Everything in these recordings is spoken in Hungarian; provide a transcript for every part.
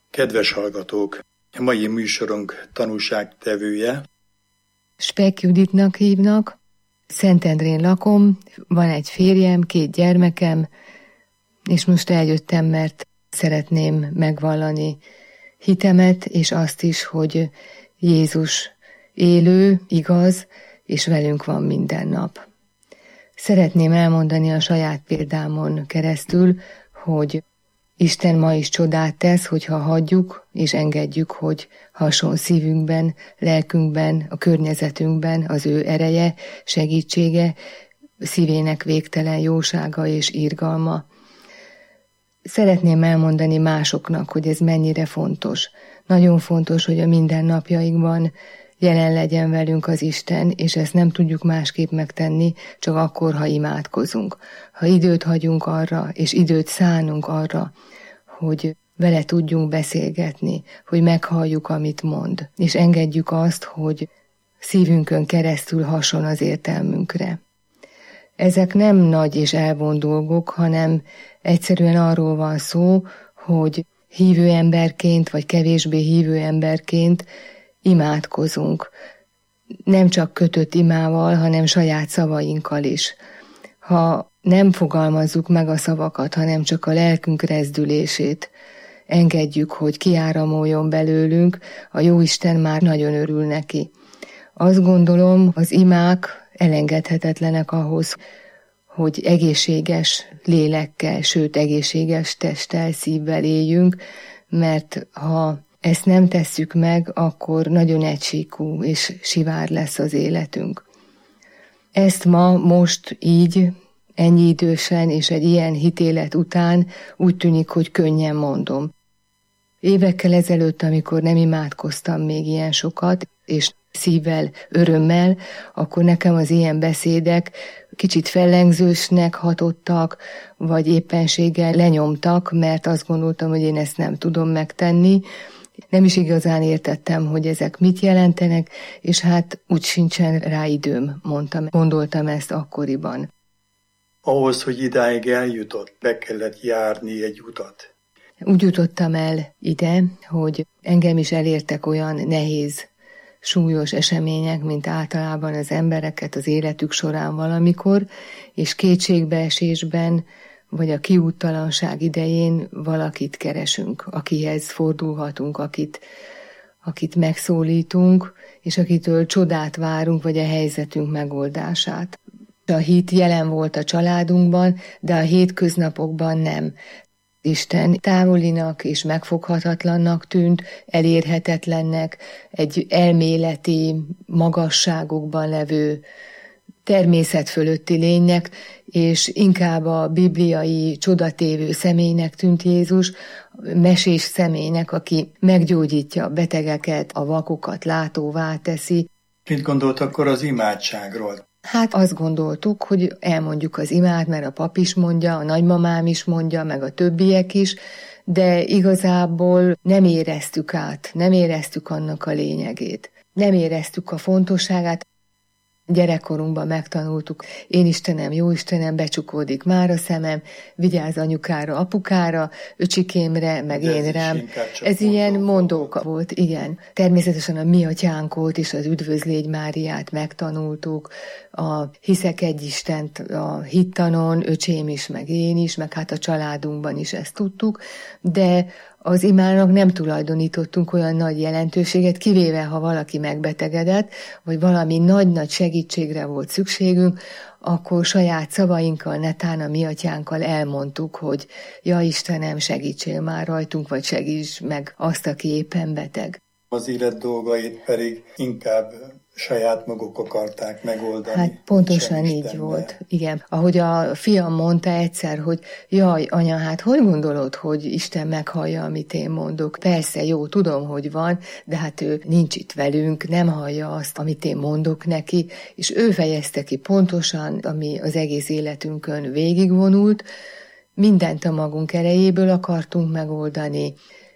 Kedves hallgatók! A mai műsorunk tanúságtevője Speck Juditnak hívnak, Szentendrén lakom, van egy férjem, 2 gyermekem, és most eljöttem, mert szeretném megvallani hitemet, és azt is, hogy Jézus élő, igaz, és velünk van minden nap. Szeretném elmondani a saját példámon keresztül, hogy Isten ma is csodát tesz, hogyha hagyjuk és engedjük, hogy hason szívünkben, lelkünkben, a környezetünkben az ő ereje, segítsége, szívének végtelen jósága és irgalma. Szeretném elmondani másoknak, hogy ez mennyire fontos. Nagyon fontos, hogy a mindennapjainkban jelen legyen velünk az Isten, és ezt nem tudjuk másképp megtenni, csak akkor, ha imádkozunk. Ha időt hagyunk arra, és időt szánunk arra, hogy vele tudjunk beszélgetni, hogy meghalljuk, amit mond, és engedjük azt, hogy szívünkön keresztül hason az értelmünkre. Ezek nem nagy és elvont dolgok, hanem egyszerűen arról van szó, hogy hívő emberként, vagy kevésbé hívő emberként imádkozunk. Nem csak kötött imával, hanem saját szavainkkal is. Ha nem fogalmazzuk meg a szavakat, hanem csak a lelkünk rezdülését, engedjük, hogy kiáramoljon belőlünk, a Jóisten már nagyon örül neki. Azt gondolom, az imák elengedhetetlenek ahhoz, hogy egészséges lélekkel, sőt egészséges testtel, szívvel éljünk, mert ha ezt nem tesszük meg, akkor nagyon egysíkú és sivár lesz az életünk. Ezt ma, most így, ennyi idősen és egy ilyen hitélet után úgy tűnik, hogy könnyen mondom. Évekkel ezelőtt, amikor nem imádkoztam még ilyen sokat, és szívvel, örömmel, akkor nekem az ilyen beszédek kicsit fellengzősnek hatottak, vagy éppenséggel lenyomtak, mert azt gondoltam, hogy én ezt nem tudom megtenni. Nem is igazán értettem, hogy ezek mit jelentenek, és hát úgy sincsen rá időm, gondoltam ezt akkoriban. Ahhoz, hogy idáig eljutott, be kellett járni egy utat. Úgy jutottam el ide, hogy engem is elértek olyan nehéz, súlyos események, mint általában az embereket az életük során valamikor, és kétségbeesésben, vagy a kiúttalanság idején valakit keresünk, akihez fordulhatunk, akit megszólítunk, és akitől csodát várunk, vagy a helyzetünk megoldását. A hit jelen volt a családunkban, de a hétköznapokban nem. Isten távolinak és megfoghatatlannak tűnt, elérhetetlennek, egy elméleti magasságokban levő természet fölötti lénynek, és inkább a bibliai csodatévő személynek tűnt Jézus, mesés személynek, aki meggyógyítja a betegeket, a vakokat látóvá teszi. Mit gondolt akkor az imádságról? Hát azt gondoltuk, hogy elmondjuk az imát, mert a pap is mondja, a nagymamám is mondja, meg a többiek is, de igazából nem éreztük át, nem éreztük annak a lényegét. Nem éreztük a fontosságát. Gyerekkorunkban megtanultuk, én Istenem, jó Istenem, becsukódik már a szemem, vigyázz anyukára, apukára, öcsikémre, meg de én rám. Ez ilyen mondóka volt, igen. Természetesen a mi atyánkot és az Üdvözlégy Máriát megtanultuk, a hiszek egy Istent a hittanon, öcsém is, meg én is, meg hát a családunkban is ezt tudtuk, de az imának nem tulajdonítottunk olyan nagy jelentőséget, kivéve ha valaki megbetegedett, vagy valami nagy-nagy segítségre volt szükségünk, akkor saját szavainkkal, netán a mi atyánkkal elmondtuk, hogy ja Istenem, segítsél már rajtunk, vagy segíts meg azt, aki éppen beteg. Az élet dolgait pedig inkább saját maguk akarták megoldani. Hát pontosan így volt, igen. Ahogy a fiam mondta egyszer, hogy jaj, anya, hát hogy gondolod, hogy Isten meghallja, amit én mondok? Persze, jó, tudom, hogy van, de hát ő nincs itt velünk, nem hallja azt, amit én mondok neki, és ő fejezte ki pontosan, ami az egész életünkön végigvonult, mindent a magunk erejéből akartunk megoldani,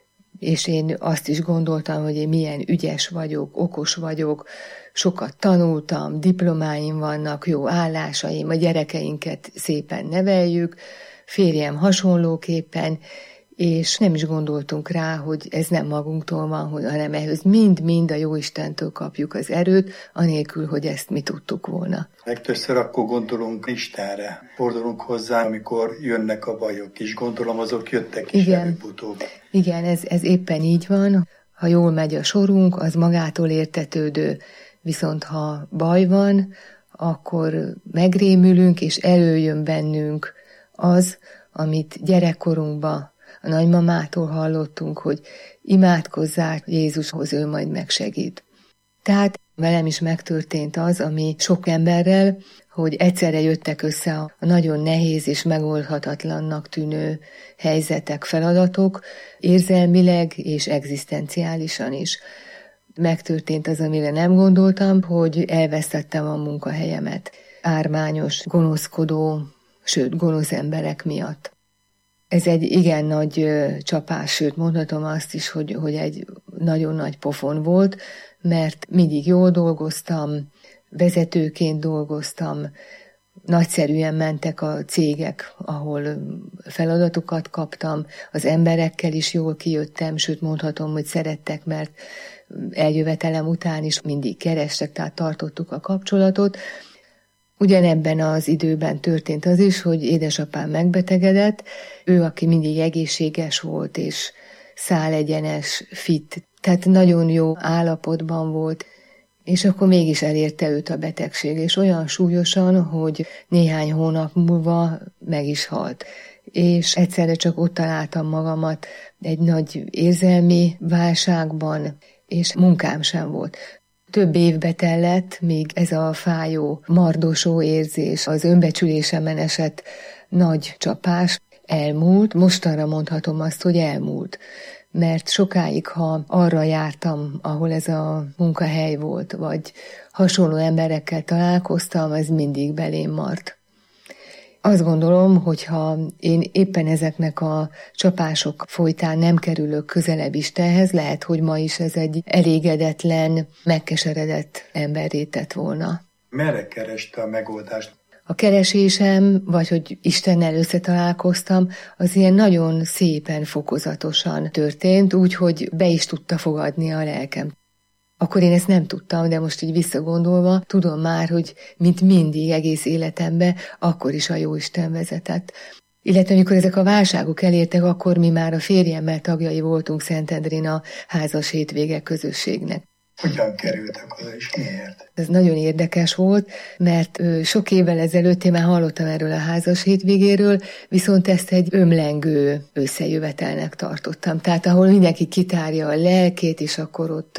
és én azt is gondoltam, hogy én milyen ügyes vagyok, okos vagyok, sokat tanultam, diplomáim vannak, jó állásaim, a gyerekeinket szépen neveljük, férjem hasonlóképpen, és nem is gondoltunk rá, hogy ez nem magunktól van, hanem ehhez mind-mind a Jóistentől kapjuk az erőt, anélkül, hogy ezt mi tudtuk volna. Legtöbbször akkor gondolunk Istenre, fordulunk hozzá, amikor jönnek a bajok, és gondolom azok jöttek is előbb-utóbb. Igen, ez éppen így van. Ha jól megy a sorunk, az magától értetődő. Viszont ha baj van, akkor megrémülünk, és előjön bennünk az, amit gyerekkorunkban a nagymamától hallottunk, hogy imádkozzál Jézushoz, ő majd megsegít. Tehát velem is megtörtént az, ami sok emberrel, hogy egyszerre jöttek össze a nagyon nehéz és megoldhatatlannak tűnő helyzetek, feladatok, érzelmileg és egzisztenciálisan is. Megtörtént az, amire nem gondoltam, hogy elvesztettem a munkahelyemet. Ármányos, gonoszkodó, sőt gonosz emberek miatt. Ez egy igen nagy csapás, sőt mondhatom azt is, hogy egy nagyon nagy pofon volt, mert mindig jól dolgoztam, vezetőként dolgoztam, nagyszerűen mentek a cégek, ahol feladatokat kaptam, az emberekkel is jól kijöttem, sőt mondhatom, hogy szerettek, mert eljövetelem után is mindig kerestek, tehát tartottuk a kapcsolatot. Ugyanebben az időben történt az is, hogy édesapám megbetegedett, ő, aki mindig egészséges volt, és szálegyenes, fit, tehát nagyon jó állapotban volt, és akkor mégis elérte őt a betegség, és olyan súlyosan, hogy néhány hónap múlva meg is halt. És egyszerre csak ott találtam magamat egy nagy érzelmi válságban, és munkám sem volt. Több évbe tellett, míg ez a fájó, mardosó érzés, az önbecsülésemen esett nagy csapás elmúlt. Mostanra mondhatom azt, hogy elmúlt. Mert sokáig, ha arra jártam, ahol ez a munkahely volt, vagy hasonló emberekkel találkoztam, ez mindig belém maradt. Azt gondolom, hogyha én éppen ezeknek a csapások folytán nem kerülök közelebb Istenhez, lehet, hogy ma is ez egy elégedetlen, megkeseredett emberré tett volna. Merre kereste a megoldást? A keresésem, vagy hogy Istennel összetalálkoztam, az ilyen nagyon szépen, fokozatosan történt, úgyhogy be is tudta fogadni a lelkem. Akkor én ezt nem tudtam, de most így visszagondolva, tudom már, hogy mint mindig egész életemben, akkor is a Jóisten vezetett. Illetve amikor ezek a válságok elértek, akkor mi már a férjemmel tagjai voltunk Szentendrén a házas hétvége közösségnek. Hogyan kerültek oda, és miért? Ez nagyon érdekes volt, mert sok évvel ezelőtt én már hallottam erről a házas hétvégéről, viszont ezt egy ömlengő összejövetelnek tartottam. Tehát ahol mindenki kitárja a lelkét, és akkor ott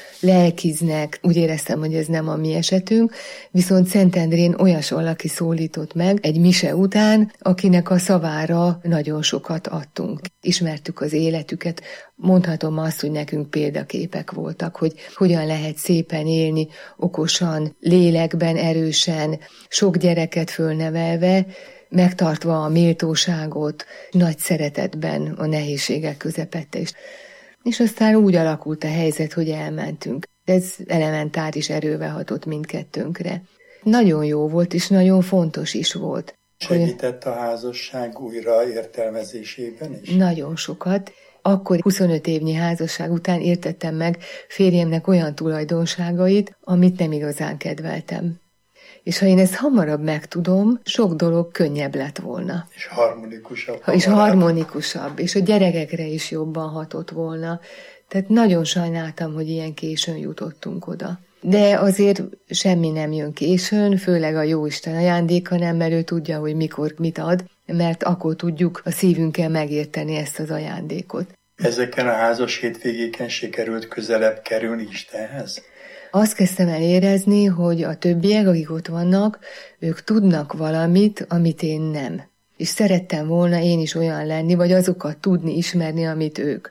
lelkiznek. Úgy éreztem, hogy ez nem a mi esetünk, viszont Szentendrén olyas valaki szólított meg egy mise után, akinek a szavára nagyon sokat adtunk. Ismertük az életüket, mondhatom azt, hogy nekünk példaképek voltak, hogy hogyan lehet szépen élni, okosan, lélekben, erősen, sok gyereket fölnevelve, megtartva a méltóságot, nagy szeretetben a nehézségek közepette is. És aztán úgy alakult a helyzet, hogy elmentünk. Ez elementáris erővel hatott mindkettőnkre. Nagyon jó volt, és nagyon fontos is volt. Segített a házasság újra értelmezésében is? Nagyon sokat. Akkor 25 évnyi házasság után értettem meg férjemnek olyan tulajdonságait, amit nem igazán kedveltem. És ha én ezt hamarabb megtudom, sok dolog könnyebb lett volna. És harmonikusabb. És harmonikusabb, és a gyerekekre is jobban hatott volna. Tehát nagyon sajnáltam, hogy ilyen későn jutottunk oda. De azért semmi nem jön későn, főleg a Jóisten ajándéka nem, mert ő tudja, hogy mikor mit ad, mert akkor tudjuk a szívünkkel megérteni ezt az ajándékot. Ezeken a házas hétvégéken sikerült közelebb kerülni Istenhez? Azt kezdtem el érezni, hogy a többiek, akik ott vannak, ők tudnak valamit, amit én nem. És szerettem volna én is olyan lenni, vagy azokat tudni, ismerni, amit ők.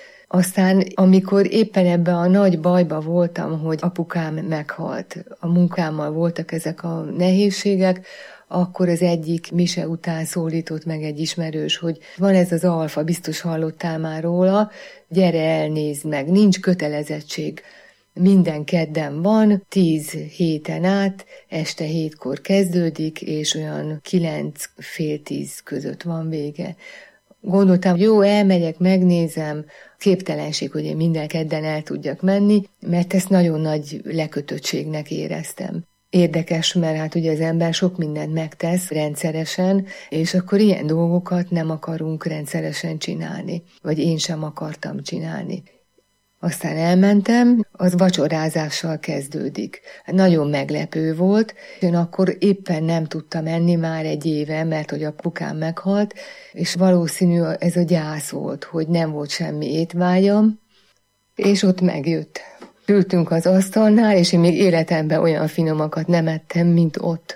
Aztán, amikor éppen ebben a nagy bajba voltam, hogy apukám meghalt, a munkámmal voltak ezek a nehézségek, akkor az egyik mise után szólított meg egy ismerős, hogy van ez az alfa, biztos hallottál már róla, gyere elnézd meg, nincs kötelezettség. Minden kedden van, 10 héten át, este 7-kor kezdődik, és olyan 9, fél 10 között van vége. Gondoltam, jó, elmegyek, megnézem. Képtelenség, hogy én minden kedden el tudjak menni, mert ezt nagyon nagy lekötöttségnek éreztem. Érdekes, mert hát ugye az ember sok mindent megtesz rendszeresen, és akkor ilyen dolgokat nem akarunk rendszeresen csinálni, vagy én sem akartam csinálni. Aztán elmentem, az vacsorázással kezdődik. Nagyon meglepő volt, én akkor éppen nem tudtam menni már egy éve, mert hogy apukám meghalt, és valószínű ez a gyász volt, hogy nem volt semmi étvágyam, és ott megjött. Ültünk az asztalnál, és én még életemben olyan finomakat nem ettem, mint ott.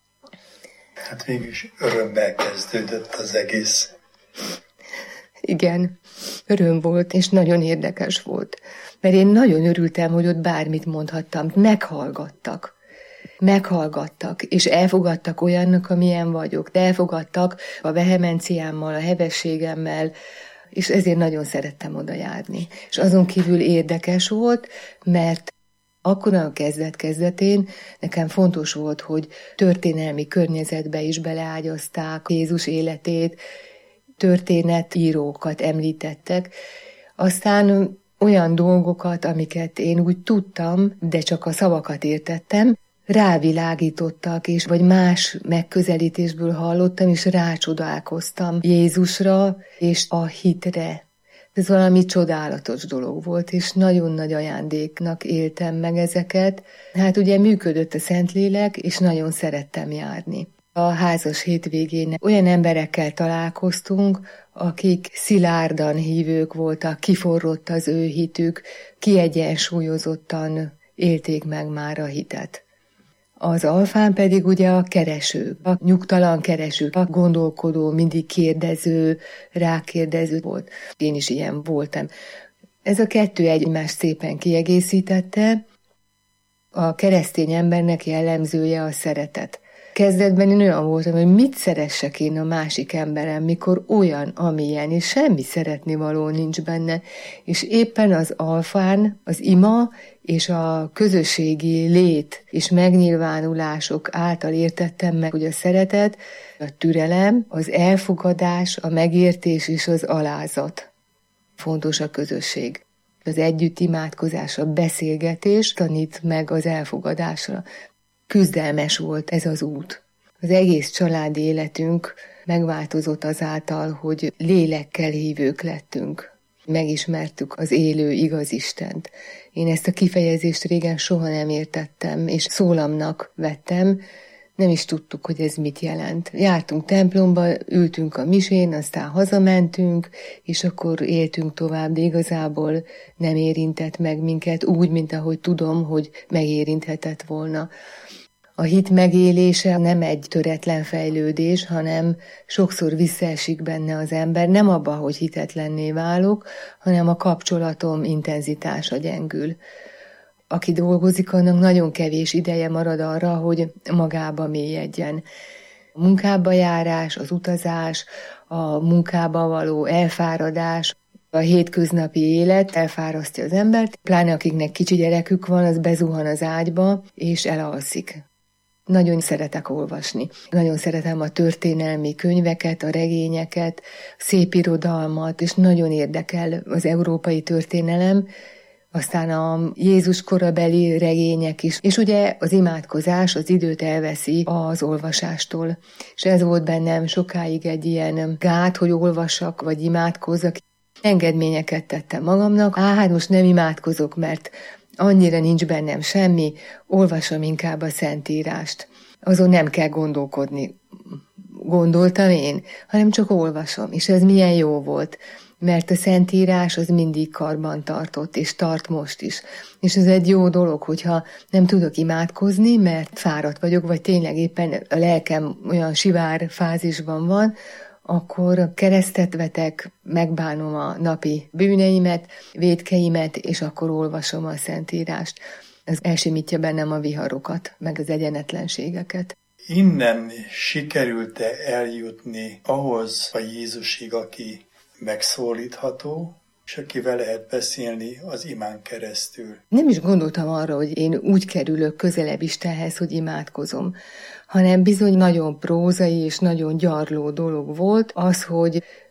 Hát mégis örömmel kezdődött az egész. Igen, öröm volt, és nagyon érdekes volt. Mert én nagyon örültem, hogy ott bármit mondhattam. Meghallgattak, és elfogadtak olyannak, amilyen vagyok. De elfogadtak a vehemenciámmal, a hevességemmel, és ezért nagyon szerettem oda járni. És azon kívül érdekes volt, mert akkor a kezdetén nekem fontos volt, hogy történelmi környezetbe is beleágyazták Jézus életét, történetírókat említettek, aztán olyan dolgokat, amiket én úgy tudtam, de csak a szavakat értettem, rávilágítottak, és vagy más megközelítésből hallottam, és rácsodálkoztam Jézusra és a hitre. Ez valami csodálatos dolog volt, és nagyon nagy ajándéknak éltem meg ezeket. Hát ugye működött a Szentlélek, és nagyon szerettem járni. A házas hétvégén olyan emberekkel találkoztunk, akik szilárdan hívők voltak, kiforrott az ő hitük, kiegyensúlyozottan élték meg már a hitet. Az alfán pedig ugye a kereső, a nyugtalan kereső, a gondolkodó, mindig kérdező, rákérdező volt. Én is ilyen voltam. Ez a kettő egymást szépen kiegészítette. A keresztény embernek jellemzője a szeretet. Kezdetben én olyan voltam, hogy mit szeressek én a másik emberem, mikor olyan, amilyen, és semmi szeretnivaló nincs benne. És éppen az alfán, az ima és a közösségi lét és megnyilvánulások által értettem meg, hogy a szeretet, a türelem, az elfogadás, a megértés és az alázat. Fontos a közösség. Az együtt imádkozás, a beszélgetés tanít meg az elfogadásra. Küzdelmes volt ez az út. Az egész családi életünk megváltozott azáltal, hogy lélekkel hívők lettünk. Megismertük az élő igaz Istent. Én ezt a kifejezést régen soha nem értettem, és szólamnak vettem, nem is tudtuk, hogy ez mit jelent. Jártunk templomba, ültünk a misén, aztán hazamentünk, és akkor éltünk tovább, de igazából nem érintett meg minket úgy, mint ahogy tudom, hogy megérinthetett volna. A hit megélése nem egy töretlen fejlődés, hanem sokszor visszaesik benne az ember, nem abba, hogy hitetlenné válok, hanem a kapcsolatom intenzitása gyengül. Aki dolgozik, annak nagyon kevés ideje marad arra, hogy magába mélyedjen. A munkába járás, az utazás, a munkába való elfáradás, a hétköznapi élet elfárasztja az embert, pláne akiknek kicsi gyerekük van, az bezuhan az ágyba, és elalszik. Nagyon szeretek olvasni. Nagyon szeretem a történelmi könyveket, a regényeket, szép irodalmat, és nagyon érdekel az európai történelem, aztán a Jézus korabeli regények is. És ugye az imádkozás az időt elveszi az olvasástól. És ez volt bennem sokáig egy ilyen gát, hogy olvassak, vagy imádkozzak. Engedményeket tettem magamnak. Hát most nem imádkozok, mert annyira nincs bennem semmi, olvasom inkább a Szentírást. Azon nem kell gondolkodni, gondoltam én, hanem csak olvasom, és ez milyen jó volt, mert a Szentírás az mindig karban tartott, és tart most is. És ez egy jó dolog, hogyha nem tudok imádkozni, mert fáradt vagyok, vagy tényleg éppen a lelkem olyan sivár fázisban van, akkor keresztet vetek, megbánom a napi bűneimet, vétkeimet, és akkor olvasom a Szentírást. Ez elsimítja bennem a viharokat, meg az egyenetlenségeket. Innen sikerült-e eljutni ahhoz a Jézusig, aki megszólítható, és akivel lehet beszélni az imán keresztül? Nem is gondoltam arra, hogy én úgy kerülök közelebb Istenhez, hogy imádkozom, hanem bizony nagyon prózai és nagyon gyarló dolog volt az, hogy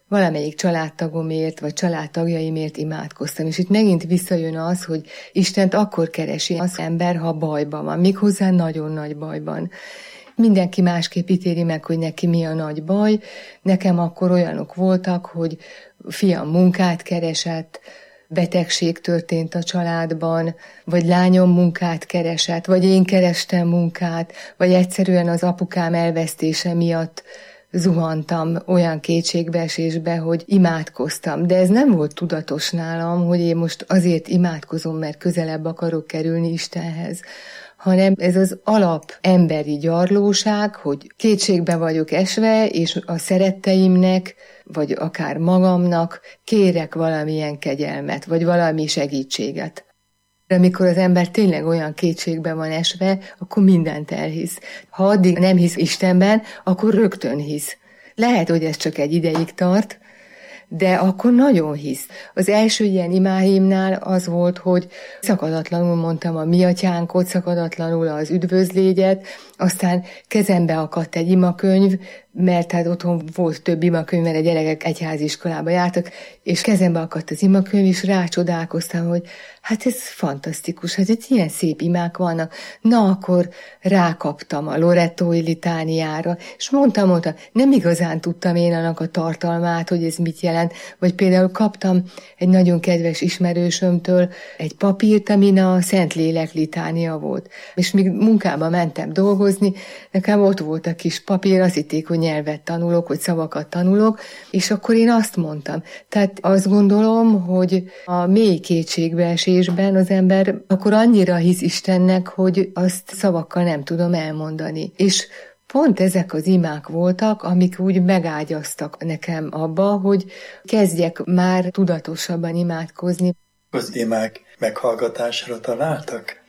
valamelyik családtagomért, vagy családtagjaimért imádkoztam. És itt megint visszajön az, hogy Istent akkor keresi az ember, ha bajban van, méghozzá nagyon nagy bajban. Mindenki másképp ítéli meg, hogy neki mi a nagy baj. Nekem akkor olyanok voltak, hogy fiam munkát keresett, betegség történt a családban, vagy lányom munkát keresett, vagy én kerestem munkát, vagy egyszerűen az apukám elvesztése miatt zuhantam olyan kétségbeesésbe, hogy imádkoztam. De ez nem volt tudatos nálam, hogy én most azért imádkozom, mert közelebb akarok kerülni Istenhez, hanem ez az alap emberi gyarlóság, hogy kétségbe vagyok esve, és a szeretteimnek, vagy akár magamnak kérek valamilyen kegyelmet, vagy valami segítséget. Amikor az ember tényleg olyan kétségbe van esve, akkor mindent elhisz. Ha addig nem hisz Istenben, akkor rögtön hisz. Lehet, hogy ez csak egy ideig tart, de akkor nagyon hisz. Az első ilyen imáimnál az volt, hogy szakadatlanul mondtam a mi atyánkot, szakadatlanul az üdvözlégyet, aztán kezembe akadt egy imakönyv, mert hát otthon volt több imakönyv, mert a gyerekek egyháziskolába jártak, és kezembe akadt az imakönyv, és rácsodálkoztam, hogy hát ez fantasztikus, hát itt ilyen szép imák vannak. Na, akkor rákaptam a Lorettói litániára, és mondtam, nem igazán tudtam én annak a tartalmát, hogy ez mit jelent, vagy például kaptam egy nagyon kedves ismerősömtől egy papírt, amin a Szentlélek litánia volt. És míg munkába mentem dolgozni, nekem ott volt a kis papír, azt hitték, hogy nyelvet tanulok, hogy szavakat tanulok, és akkor én azt mondtam. Tehát azt gondolom, hogy a mély kétségbeesésben az ember akkor annyira hisz Istennek, hogy azt szavakkal nem tudom elmondani. És pont ezek az imák voltak, amik úgy megágyaztak nekem abba, hogy kezdjek már tudatosabban imádkozni. Az imák meghallgatásra találtak?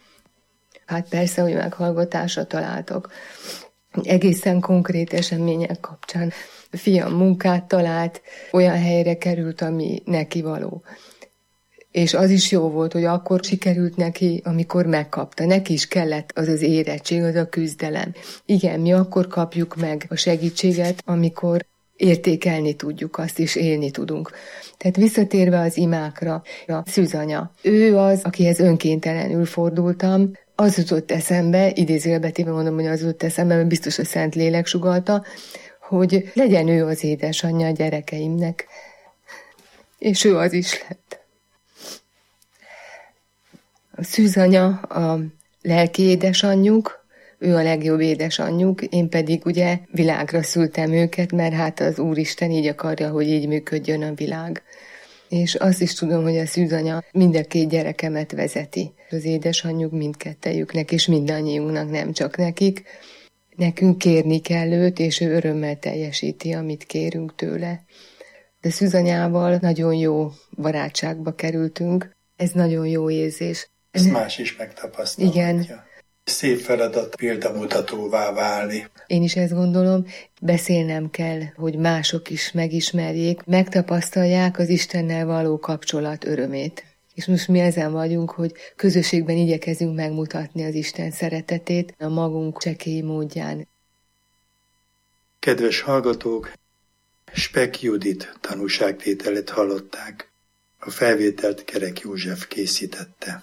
Hát persze, hogy meghallgatásra találtak. Egészen konkrét események kapcsán. A fiam munkát talált, olyan helyre került, ami neki való. És az is jó volt, hogy akkor sikerült neki, amikor megkapta. Neki is kellett az az érettség, az a küzdelem. Igen, mi akkor kapjuk meg a segítséget, amikor értékelni tudjuk azt, és élni tudunk. Tehát visszatérve az imákra, a szűzanya. Ő az, akihez önkéntelenül fordultam. Az jutott eszembe, idézőjelbetéve mondom, hogy az jutott eszembe, mert biztos a Szentlélek sugallta, hogy legyen ő az édesanyja a gyerekeimnek. És ő az is lett. A szűzanya a lelki édesanyjuk, ő a legjobb édesanyjuk, én pedig ugye világra szültem őket, mert hát az Úristen így akarja, hogy így működjön a világ. És azt is tudom, hogy a szűzanya mind a két gyerekemet vezeti. Az édesanyjuk mindkettejüknek, és mindannyiunknak, nem csak nekik. Nekünk kérni kell őt, és ő örömmel teljesíti, amit kérünk tőle. De szűzanyával nagyon jó barátságba kerültünk. Ez nagyon jó érzés. Ezt más is megtapasztalhatja. Igen. Szép feladat példamutatóvá válni. Én is ezt gondolom, beszélnem kell, hogy mások is megismerjék, megtapasztalják az Istennel való kapcsolat örömét. És most mi ezen vagyunk, hogy közösségben igyekezünk megmutatni az Isten szeretetét a magunk csekély módján. Kedves hallgatók, Speck Judit tanúságtételét hallották. A felvételt Kerek József készítette.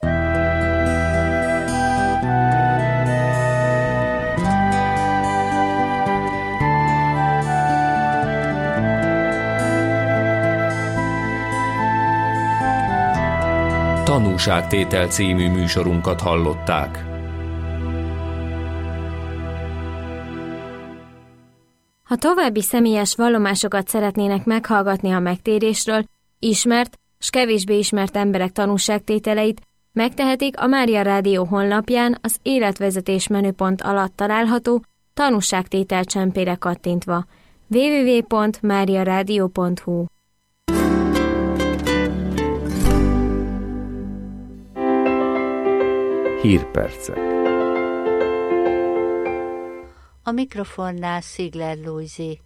Tanúságtétel című műsorunkat hallották. Ha további személyes vallomásokat szeretnének meghallgatni a megtérésről, ismert s kevésbé ismert emberek tanúságtételeit, megtehetik a Mária Rádió honlapján az életvezetés menüpont alatt található tanúságtétel csempére kattintva. www.mariaradio.hu. Hírpercek. A mikrofonnál Szigler Lujzi.